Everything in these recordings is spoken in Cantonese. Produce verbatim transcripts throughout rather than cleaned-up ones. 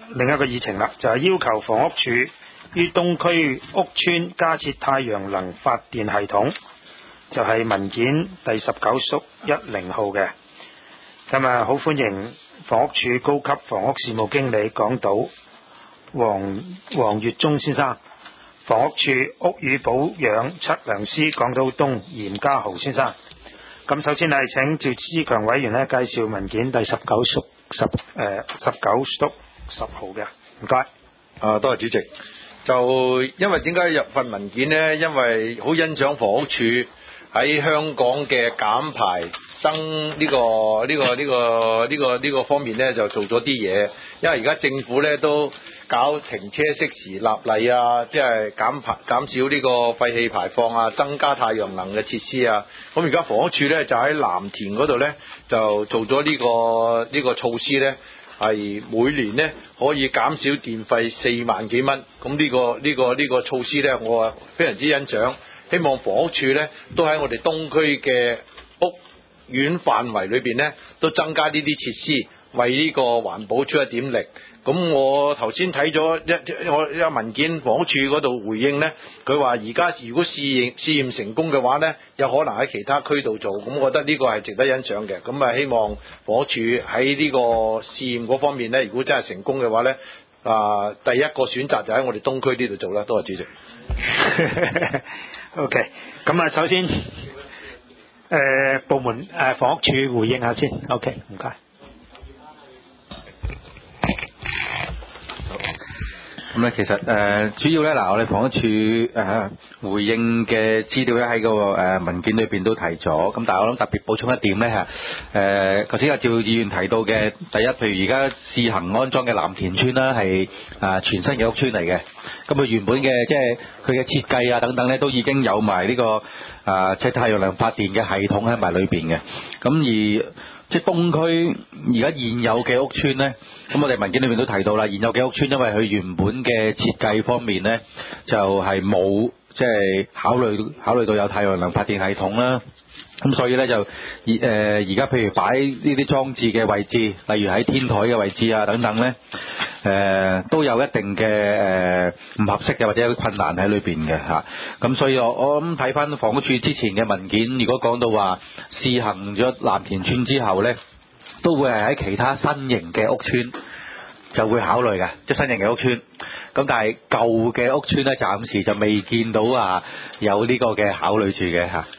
另一個議程啦，就係、是、要求房屋署於東區屋邨加設太陽能發電系統，就係、是、文件第十九屬一零號嘅。咁啊，好歡迎房屋署高級房屋事務經理港島黃黃月忠先生，房屋署屋宇保養測量師港島東嚴家豪先生。咁首先係請趙志強委員咧介紹文件第十九屬十誒十九屬十號嘅，唔該。 啊，多謝主席。就因為點解入份文件呢？因為好欣賞房屋署喺香港嘅減排增呢個呢個呢個呢個呢個方面呢，就做咗啲嘢。因為而家政府呢都搞停車熄匙立例啊，即係減排減少呢個廢氣排放啊，增加太陽能嘅設施啊。咁而家房屋署呢，就喺藍田嗰度呢，就做咗呢個呢個措施呢，係每年呢可以減少電費四萬幾蚊。咁呢個呢個呢個措施呢，我啊非常之欣賞。希望房屋署呢都喺我哋東區嘅屋苑範圍裏邊呢，都增加呢啲設施，為呢個環保出一點力。咁我頭先睇咗一我一文件，房屋署嗰度回應呢，佢話而家如果試驗試驗成功嘅話呢，有可能喺其他區度做。咁我覺得呢個係值得欣賞嘅。咁啊，希望房屋署喺呢個試驗嗰方面呢，如果真係成功嘅話呢，啊第一個選擇就喺我哋東區呢度做啦。多謝主席。 OK， 咁啊，首先誒、呃、部門誒、呃、房屋署回應下先。OK， 唔該。 咁咧，其實誒、呃、主要咧，嗱，我哋房屋署誒、呃、回應嘅資料咧喺個誒文件裏邊都提咗。咁但係我諗特別補充一點咧嚇，誒頭先阿趙議員提到嘅第一，譬如而家試行安裝嘅藍田村啦，係啊全新嘅屋村嚟嘅。咁佢原本嘅即係佢嘅設計啊等等咧，都已經有埋呢、這個啊即係太陽能發電嘅系統喺埋裏邊嘅。咁而即係東區而家現有嘅屋邨呢，咁我哋文件裏面都提到啦，現有嘅屋邨因為佢原本嘅設計方面呢，就係冇即係考慮考慮到有太陽能發電系統啦，咁所以呢，就而誒而家譬如擺呢啲裝置嘅位置，例如喺天台嘅位置啊等等呢，誒、呃、都有一定嘅誒唔合適嘅或者有啲困難喺裏邊嘅嚇，咁所以我我諗睇翻房屋署之前嘅文件，如果講到話試行咗藍田村之後呢，都會係喺其他新型嘅屋邨就會考慮嘅，即係新型嘅屋邨。咁但係舊嘅屋邨呢，暫時就未見到啊有呢個嘅考慮住嘅嚇。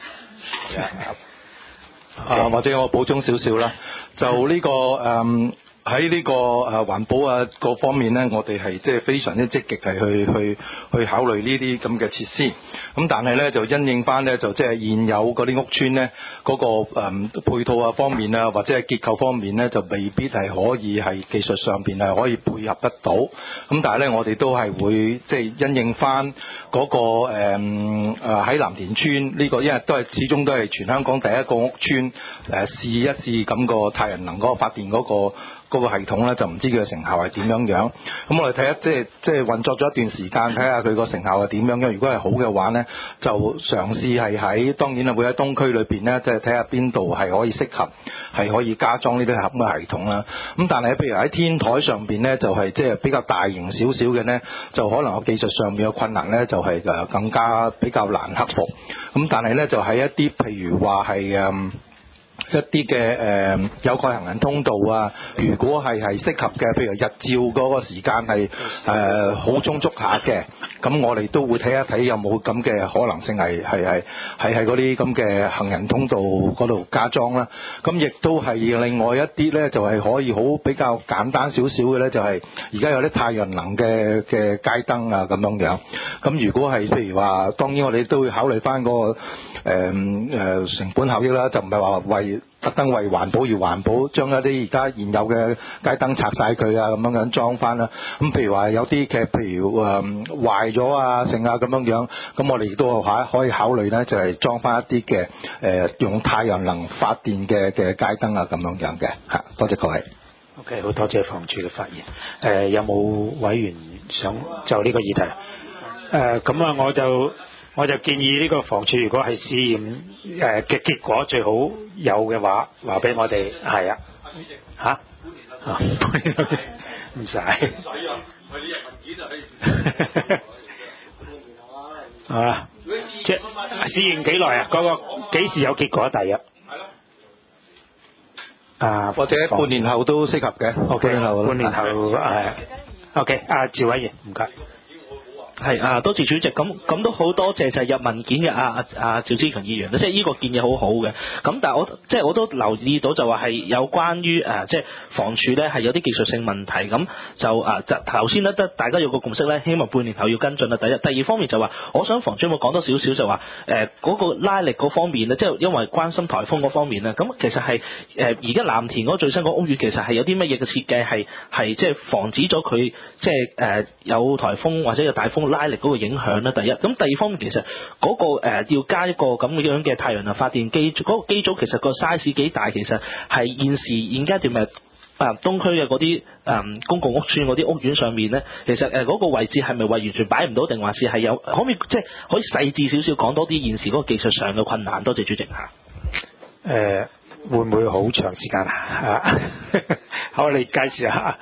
啊，或者我補充少少啦，就呢、這個誒喺呢個誒環保啊各方面呢，我哋係即係非常之積極係去去去考慮呢啲咁嘅設施。咁但係呢，就因應翻呢，就即係現有嗰啲屋邨呢，嗰、那個誒、嗯、配套啊方面啊，或者係結構方面呢，就未必係可以係技術上邊係可以配合得到。咁但係呢，我哋都係會即係因應翻嗰、那個誒誒喺藍田村呢、這個，因為都係始終都係全香港第一個屋邨誒、呃、試一試咁個太陽能嗰個發電嗰、那個。嗰個系統咧就唔知佢嘅成效係點樣樣，咁我哋睇下即係即係運作咗一段時間，睇下佢個成效係點樣樣。如果係好嘅話呢，就嘗試係喺當然係會喺東區裏邊呢，即係睇下邊度係可以適合係可以加裝呢啲咁嘅系統啦。咁但係譬如喺天台上邊呢，就係即係比較大型少少嘅呢，就可能個技術上面嘅困難呢，就係誒更加比較難克服。咁但係呢，就喺一啲譬如話係誒。一啲嘅誒有蓋行人通道啊，如果係係適合嘅，譬如日照嗰個時間係誒好充足下嘅，咁我哋都會睇一睇有冇咁嘅可能性係係係係喺嗰啲咁嘅行人通道嗰度加裝啦。咁亦都係另外一啲咧，就係、是、可以好比較簡單少少嘅咧，就係而家有啲太陽能嘅嘅街燈啊咁樣樣。咁如果係譬如話，當然我哋都會考慮翻嗰個誒、呃、成本效益啦，就唔係話為特登為環保而環保，將一啲而家現有嘅街燈拆晒佢啊，咁樣樣裝翻啦。咁譬如話有啲嘅，譬如誒、呃、壞咗啊，剩啊咁樣樣，咁我哋亦都可可以考慮咧，就係裝翻一啲嘅誒用太陽能發電嘅嘅街燈啊，咁樣樣嘅嚇。多謝各位。 OK， 好多謝房署嘅發言。誒、呃，有冇委員想就呢個議題？誒、呃，咁啊，我就。我就建議呢個房署如果係試驗誒嘅結果最好有嘅話，話俾我哋係啊嚇啊唔使。 唔使啊，係你入文件啊，係。 啊，即係試驗幾耐啊？嗰、那個幾時有結果？第一。啊， 或者半年後都適合嘅。 O K， 半年後半年後係。O K，阿趙委員，唔該。 係啊，多謝主席。咁咁都好多謝就係入文件嘅阿阿阿趙志強議員，即係呢個建議好好嘅。咁但係我即係我都留意到就話係有關於誒、啊、即係房署咧係有啲技術性問題。咁就啊就頭先咧得大家有個共識咧，希望半年後要跟進啦。第一，第二方面就話，我想房署有冇講多少少就話誒嗰個拉力嗰方面咧，即係因為關心颱風嗰方面咧。咁其實係誒而家藍田嗰最新個屋苑其實係有啲乜嘢嘅設計係係即係防止咗佢即係誒、呃、有颱風或者有大風拉力嗰個影響咧，第一。咁第二方面其實嗰、嗰個、呃、要加一個咁樣嘅太陽能發電機，嗰、嗰個機組其實個 size 幾大，其實係現時現階段咪啊東區嘅嗰啲誒公共屋邨嗰啲屋苑上面咧，其實誒嗰、呃嗰個位置係咪話完全擺唔到，定還是係有可唔可以即係可以細緻少少講多啲現時嗰個技術上嘅困難？多謝主席嚇。 誒、呃、會唔會好長時間啊？好，你介紹下。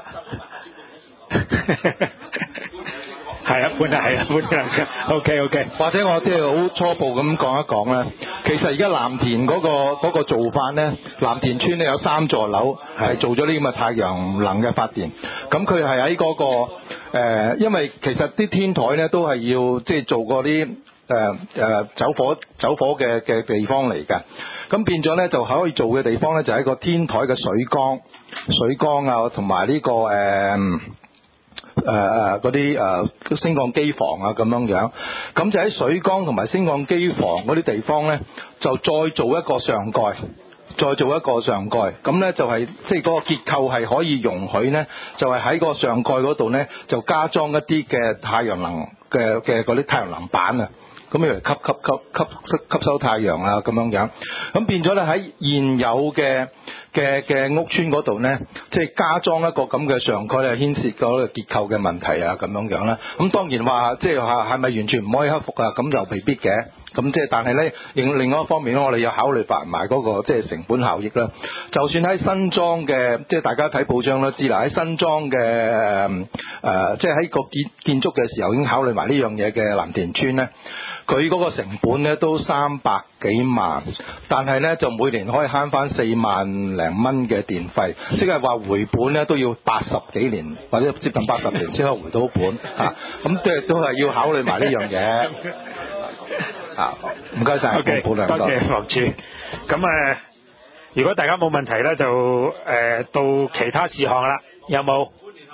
係啊，半日係啊，半日。O K O K。 或者我即係好初步咁講一講咧，其實而家藍田嗰、嗰個嗰個做法咧，藍田村咧有三座樓係做咗呢咁嘅太陽能嘅發電。咁佢係喺嗰個、呃、因為其實啲天台咧都係要即係做過啲誒誒走火走火嘅嘅地方嚟㗎。咁變咗咧就可以做嘅地方咧就喺個天台嘅水缸、水缸啊，同埋呢個誒。呃誒誒嗰啲誒升降機房啊咁樣樣，咁就喺水缸同埋升降機房嗰啲地方咧，就再做一個上蓋，再做一個上蓋，咁咧就係即係嗰個結構係可以容許咧，就係喺個上蓋嗰度咧就加裝一啲嘅太陽能嘅嘅嗰啲太陽能板啊。咁嚟吸吸吸吸吸收太陽啊咁樣樣，咁變咗咧喺現有嘅嘅嘅屋邨嗰度咧，即係加裝一個咁嘅上蓋咧，牽涉嗰個結構嘅問題啊咁樣樣啦。咁當然話即係話係咪完全唔可以克服啊？咁就未必嘅。咁即係但係咧，另另外一方面咧，我哋要考慮埋嗰個即係成本效益啦。就算喺新裝嘅，即係大家睇報章都知啦，喺新裝嘅誒、呃，即係喺個建建築嘅時候已經考慮埋呢樣嘢嘅藍田村咧。佢嗰個成本咧都三百幾萬，但係咧就每年可以慳翻四萬零蚊嘅電費，即係話回本咧都要八十幾年或者接近八十年先可以回到本嚇。咁即係都係要考慮埋呢樣嘢。啊，唔該晒， 多謝房署。咁誒，如果大家冇問題咧，就誒、呃、到其他事項啦，有冇？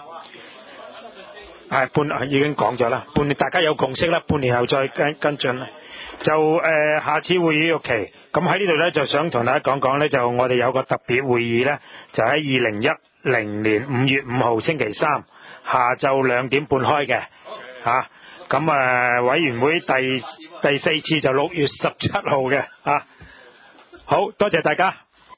係半已經講咗啦，半年大家有共識啦，半年後再跟跟進啦。就誒、呃、下次會議期，咁喺呢度咧就想同大家講講咧，就我哋有個特別會議咧，就喺二零一零年五月五號星期三下晝兩點半開嘅嚇。咁啊、呃、委員會第第四次就六月十七號嘅嚇。好多謝大家。